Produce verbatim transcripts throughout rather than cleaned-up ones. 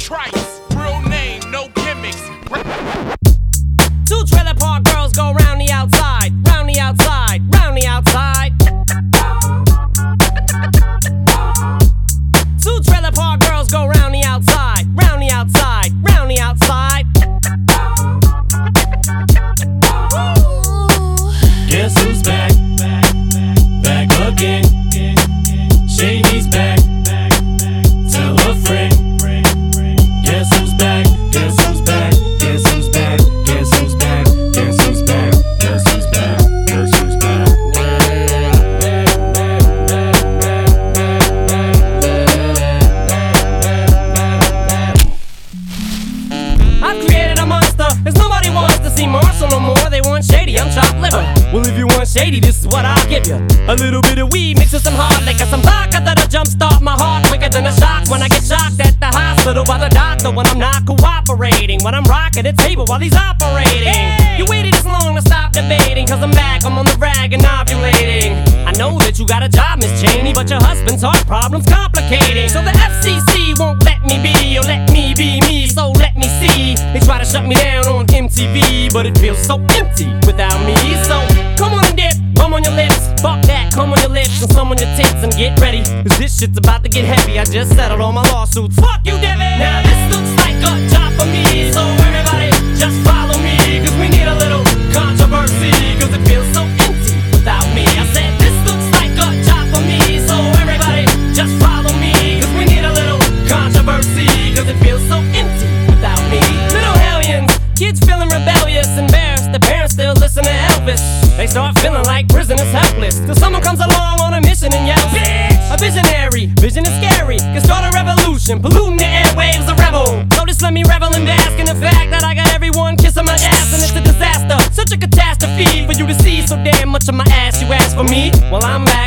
Trice, real name, no gimmicks. Two trailer park girls go round the outside, round the outside, round the outside. Two trailer park girls go round the outside, round the outside, round the outside. Guess who's back? Back again. Shady's back. Tell a friend. Guess who's back? Guess who's back? Guess who's back? Guess who's back? Guess who's back? Guess who's back? Guess who's back? I've created a monster, cause nobody wants to see Marshall no more. They want Shady, I'm chopped liver. Well, if you want Shady, this is what I'll give you. A little bit of weed mixed with some hard liquor, some vodka that'll jumpstart my heart quicker than a shock when I get shocked at the hospital by the doctor when I'm not cooperating, when I'm rocking the table while he's operating. Hey! You waited this long to stop debating, cause I'm back, I'm on the rag and ovulating. I know that you got a job, Miss Cheney, but your husband's heart problem's complicating. So the F C C won't let me be, or let me be me, so let me see. They try to shut me down on M T V, but it feels so empty without me. So come on and dip, bum on your lips, fuck that, come on your lips and some on your tits and get ready, cause this shit's about to get heavy. I just settled all my lawsuits, fuck you, Devin. Now this looks like a job for me, so everybody just follow me, cause we need a little controversy, cause it feels so empty without me. I said this looks like a job for me, so everybody just follow me, cause we need a little controversy, cause it feels so empty without me. Little hellions, kids feeling rebellious, embarrassed, the parents still listen to Elvis. They start feeling like prisoners helpless, till someone comes along on a mission and yells, bitch! A visionary, vision is scary, can start a revolution, polluting the airwaves, a rebel. So just let me revel and bask in the fact that I got everyone kissing my ass, and it's a disaster, such a catastrophe for you to see so damn much of my ass. You ask for me, well I'm back.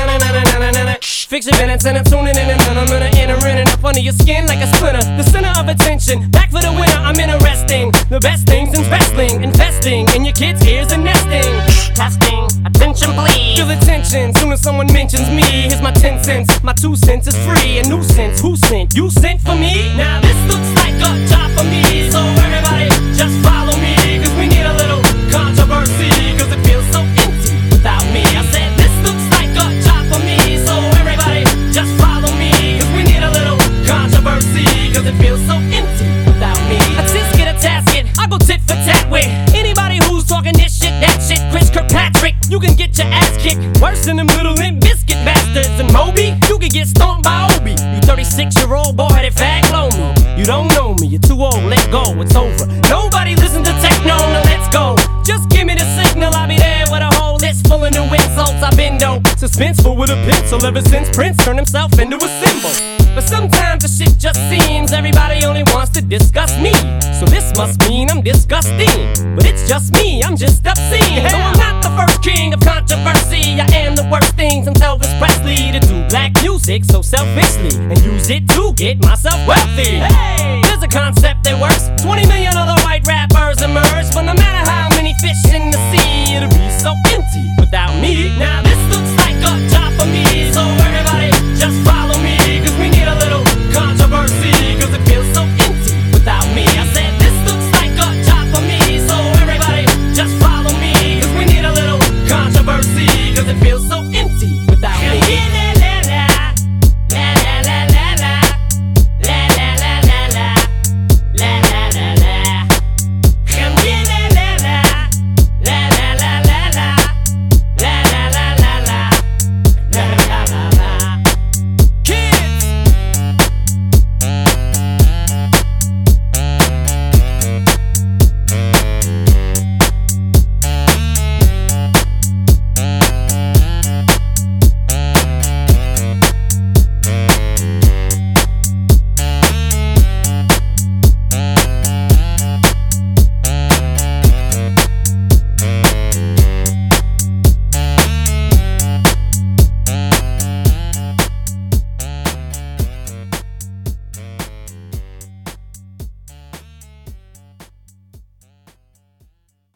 Fix your minutes and I'm tuning in, and then I'm gonna enter in and up under your skin like a splinter. The center of attention, back for the winner. I'm interesting, the best things in wrestling, investing in your kids' ears and nesting. Testing, attention please. Feel the tension, soon as someone mentions me. Here's my ten cents, my two cents is free. A nuisance, who sent? You sent for me? Now this looks like a job for me, so everybody just follow me, cause we need a little controversy, cause it feels so empty without me. I said this looks like a job for me, so everybody just follow me, cause we need a little controversy, cause it feels so empty without me. A tisket, a tasket, I go tit for tat with anybody who's talking this shit, that shit. Chris Kirkpatrick, you can get your ass kicked worse than them little Limp Biscuit bastards. And Moby, you can get stomped by Obi. You thirty-six year old boy that fag blow me. You don't know me, you're too old, let go, it's over. Nobody listen to techno, now let's go. Just give me the signal, I'll be there with a whole list full of new insults. I've been dope, suspenseful with a pencil ever since Prince turned himself into a symbol. But sometimes the shit just seems everybody only wants to discuss me. So this must mean I'm disgusting, but it's just me, I'm just obscene. No, I'm not the first king of controversy. I am the worst thing since Elvis Presley to do black music so selfishly and use it to get myself wealthy. Hey, there's a concept that works. twenty million other white rappers emerge, but no matter how many fish in the sea, it'll be so empty without me. Now this looks like a job for me, so everybody just follow me, cause we need a little